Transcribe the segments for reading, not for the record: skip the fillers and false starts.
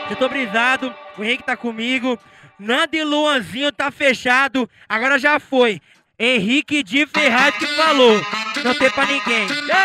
Eu tô brisado, o Henrique tá comigo. Nando e Luanzinho tá fechado, agora já foi. Henrique de Ferraz que falou, não tem pra ninguém.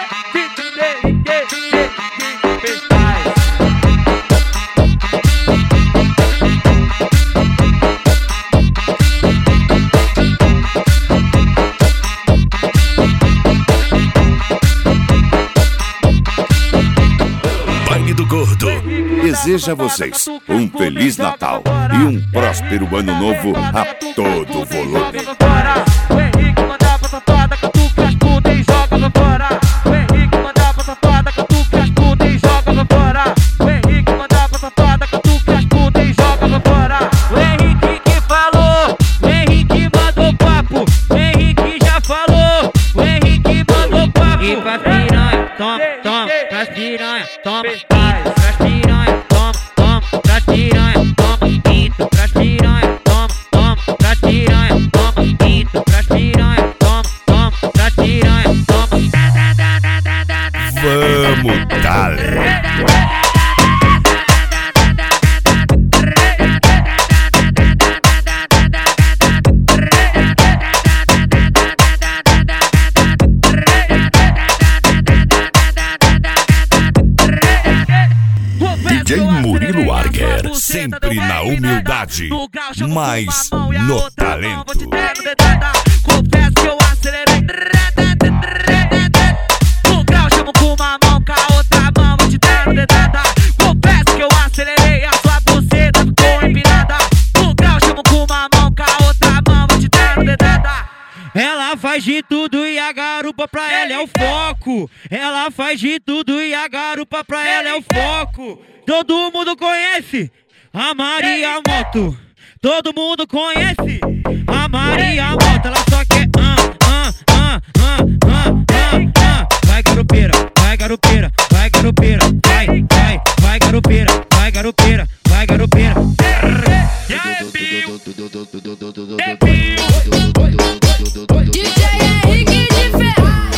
Baile do Gordo deseja a vocês um Feliz Natal e um próspero Ano Novo a todo volume. O Henrique manda pra safada, catuca as putas e joga pra fora. O Henrique manda pra safada, catuca as putas e joga pra fora. O Henrique manda pra safada, catuca as putas e joga pra fora. O Henrique que falou, o Henrique mandou papo. O Henrique já falou, o Henrique mandou papo. E pra piranha, toma, toma, pras piranha, toma, pras piranha, toma, toma, pras piranha, toma, pinto, pras piranha, toma, toma, pras piranha, toma, pinto, pras piranha, toma, toma, pras piranha, toma. Vamos, galera! DJ Murilo Arger, sempre na humildade, mas no talento. Confesso que eu acelerei. No grau chamo com uma mão, com a outra mão vou te dando dedada. Confesso que eu acelerei, a sua buceta ficou empinada. No grau chamo com uma mão, com a outra mão vou te dando dedada. Ela faz de tudo e a garupa pra ela é o foco. Ela faz de tudo e a garupa pra ela é o foco. Todo mundo conhece a Maria Moto. Todo mundo conhece a Maria Moto. Ela só quer Vai garupeira, vai garupeira, vai garupeira, vai, vai, vai garupeira, vai garupeira, vai garupeira. DJ Henrique de Ferraz.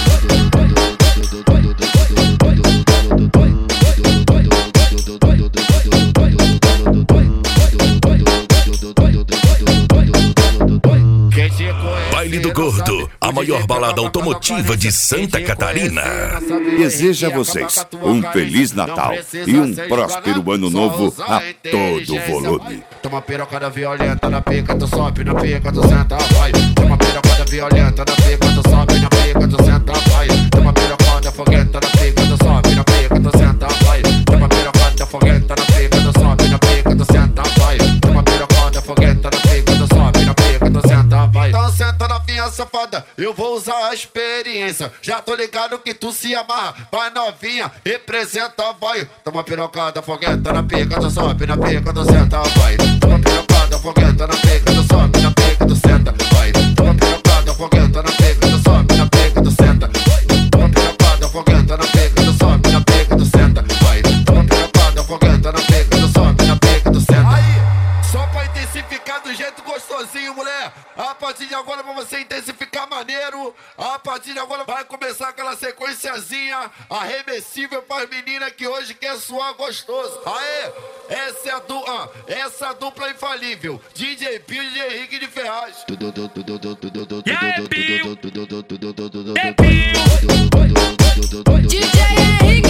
Baile do Gordo, a maior balada automotiva de Santa Catarina. Deseja a vocês um Feliz Natal e um próspero Ano Novo a todo volume. Toma pirocada violenta na pica, tu sobe na pica, tu senta, vai. Toma pirocada violenta na pica, tu sobe na pica, tu senta, vai. Toma pirocada fogueta na pica, tu sobe na pica, tu senta, vai. Toma pirocada fogueta na pica, tu sobe na pica, tu senta, vai. Toma pirocada fogueta na pica, tu sobe na pica, tu senta, vai. Então senta na minha safada, eu vou usar a experiência. Já tô ligado que tu se amarra, vai novinha, representa, vai. Toma pirocada fogueta na pica, tu sobe na pica, tu senta, vai. Toma pirocada fogueta na pica, tu sobe na pica, tu senta, vai. Toma pirocada fogueta na pica, tu sobe na pica, tu senta. Toma pirocada fogueta na pica, tu sobe na pica, tu senta, vai. Toma pirocada fogueta na pica, tu sobe na pica, tu senta. Aí, só pra intensificar do jeito gostosinho, mulher. A partir de agora pra você intensificar maneiro. A partir de agora vai começar aquela sequenciazinha arremessível pras meninas que hoje quer suar gostoso. Aê, essa dupla infalível, DJ Pio e DJ Henrique de Ferraz. DJ Henrique